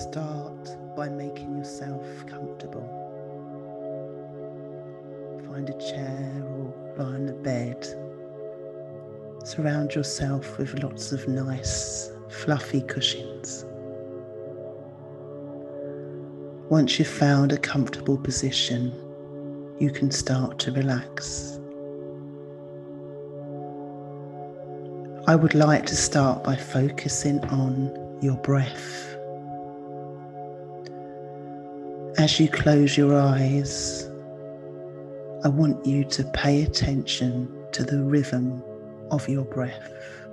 Start by making yourself comfortable. Find a chair or lie on the bed. Surround yourself with lots of nice, fluffy cushions. Once you've found a comfortable position, you can start to relax. I would like to start by focusing on your breath. As you close your eyes, I want you to pay attention to the rhythm of your breath.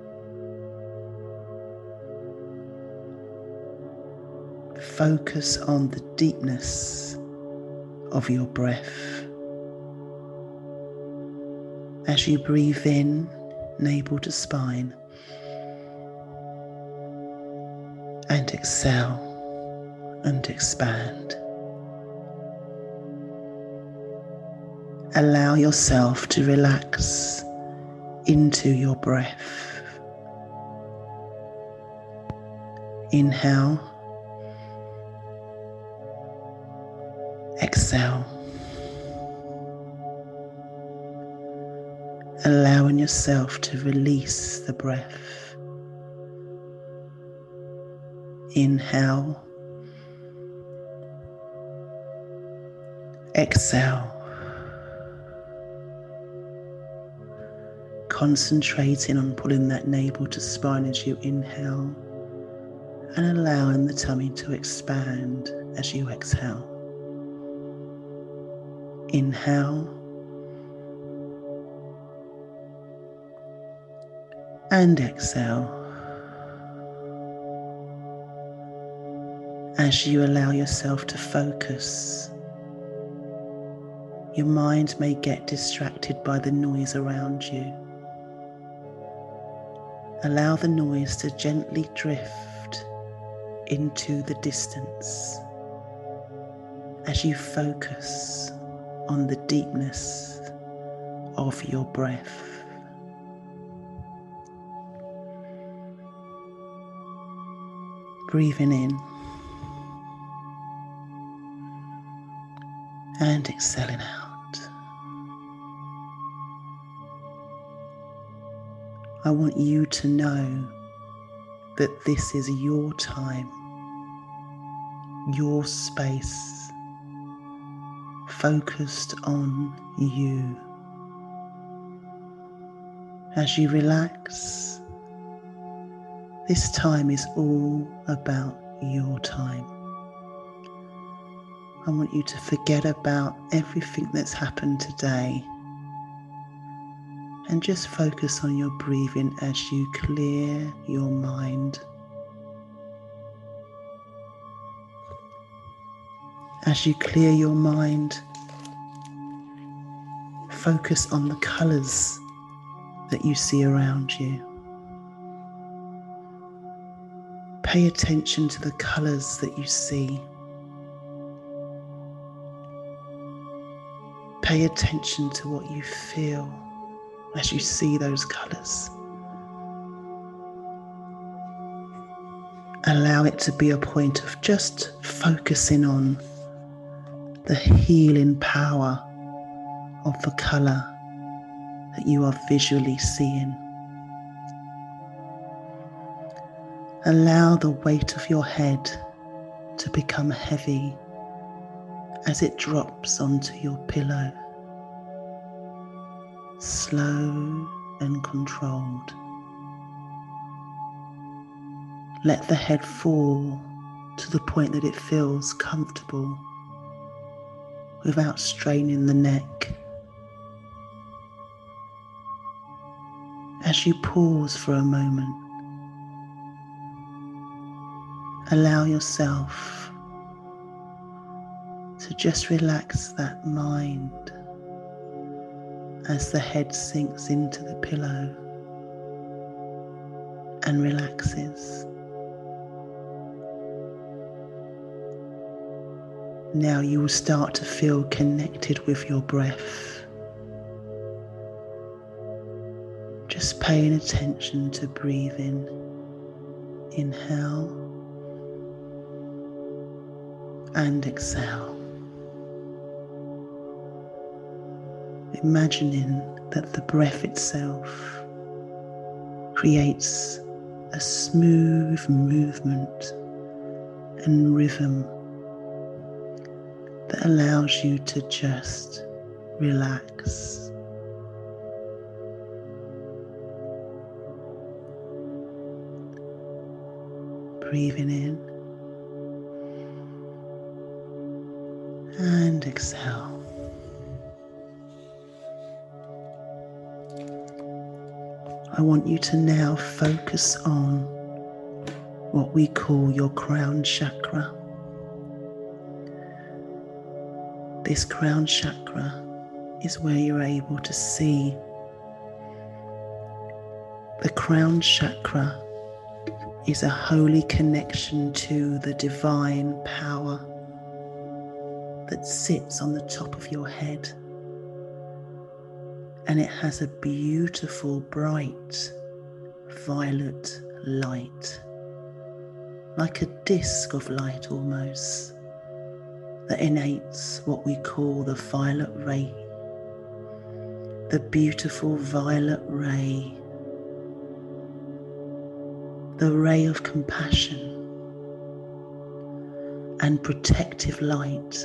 Focus on the deepness of your breath. As you breathe in, navel to spine, and exhale and expand. Allow yourself to relax into your breath. Inhale, exhale. Allowing yourself to release the breath. Inhale, exhale. Concentrating on pulling that navel to spine as you inhale and allowing the tummy to expand as you exhale. Inhale and exhale. As you allow yourself to focus, your mind may get distracted by the noise around you. Allow the noise to gently drift into the distance as you focus on the deepness of your breath. Breathing in and exhaling out. I want you to know that this is your time, your space, focused on you. As you relax, this time is all about your time. I want you to forget about everything that's happened today and just focus on your breathing as you clear your mind. As you clear your mind, focus on the colours that you see around you. Pay attention to the colours that you see. Pay attention to what you feel as you see those colours. Allow it to be a point of just focusing on the healing power of the colour that you are visually seeing. Allow the weight of your head to become heavy as it drops onto your pillow. Slow and controlled. Let the head fall to the point that it feels comfortable without straining the neck. As you pause for a moment, allow yourself to just relax that mind as the head sinks into the pillow and relaxes. Now you will start to feel connected with your breath. Just paying attention to breathing. Inhale and exhale. Imagining that the breath itself creates a smooth movement and rhythm that allows you to just relax. Breathing in and exhale. I want you to now focus on what we call your crown chakra. This crown chakra is where you're able to see. The crown chakra is a holy connection to the divine power that sits on the top of your head. And it has a beautiful, bright, violet light, like a disc of light almost, that innates what we call the violet ray. The beautiful violet ray, the ray of compassion and protective light.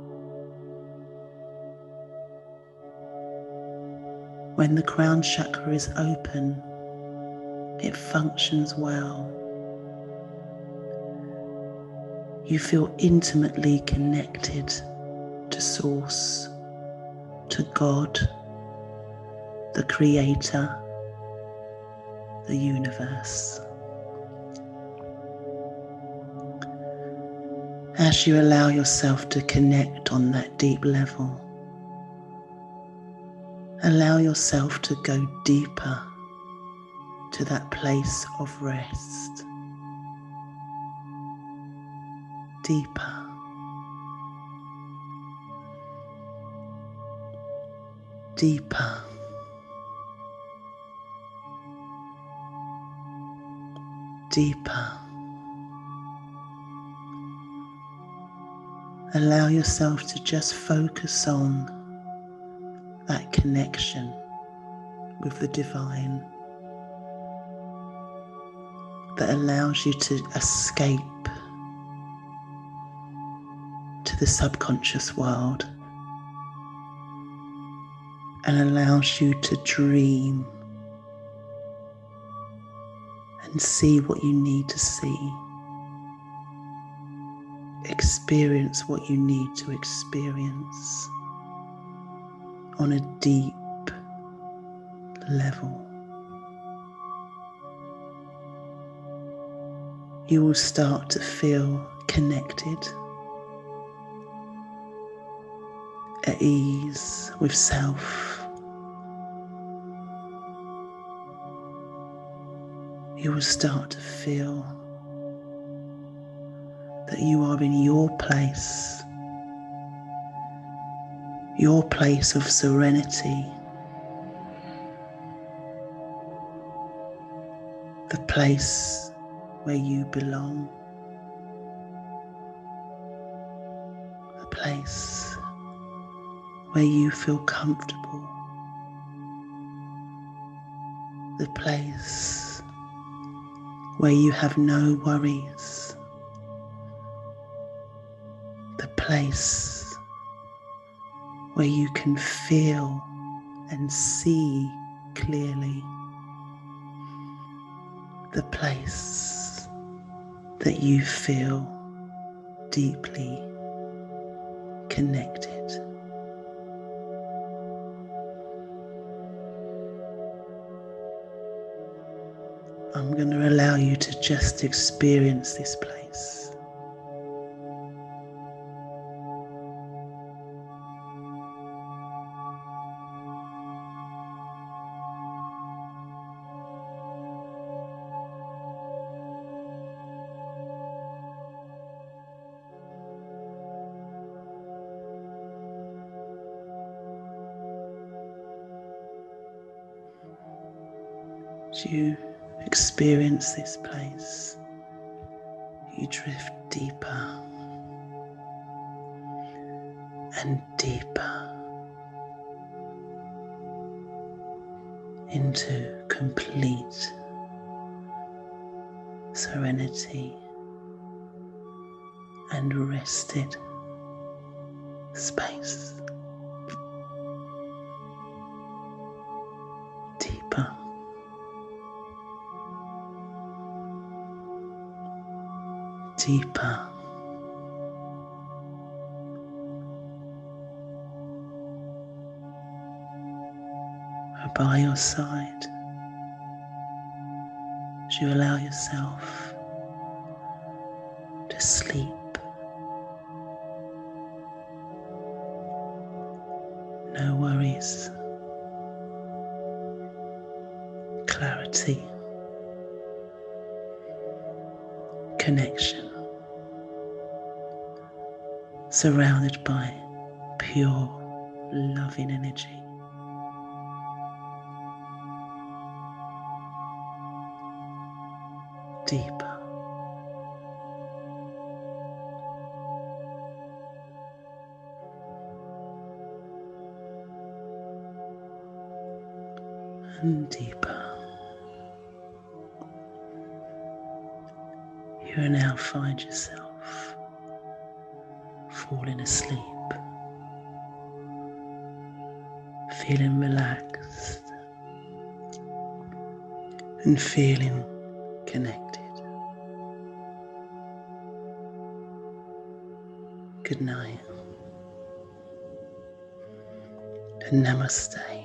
When the crown chakra is open, it functions well. You feel intimately connected to Source, to God, the Creator, the universe. As you allow yourself to connect on that deep level, allow yourself to go deeper to that place of rest. Deeper. Deeper. Deeper. Allow yourself to just focus on that connection with the divine that allows you to escape to the subconscious world and allows you to dream and see what you need to see. Experience what you need to experience on a deep level. You will start to feel connected, at ease with self. You will start to feel that you are in your place of serenity, the place where you belong, the place where you feel comfortable, the place where you have no worries, the place where you can feel and see clearly, the place that you feel deeply connected. I'm going to allow you to just experience this place. As you experience this place, you drift deeper and deeper into complete serenity and rested space. Deeper, deeper, by your side as you allow yourself to sleep. No worries, clarity, connection, surrounded by pure, loving energy. Deeper, and deeper. You will now find yourself falling asleep, feeling relaxed and feeling connected. Good night and namaste.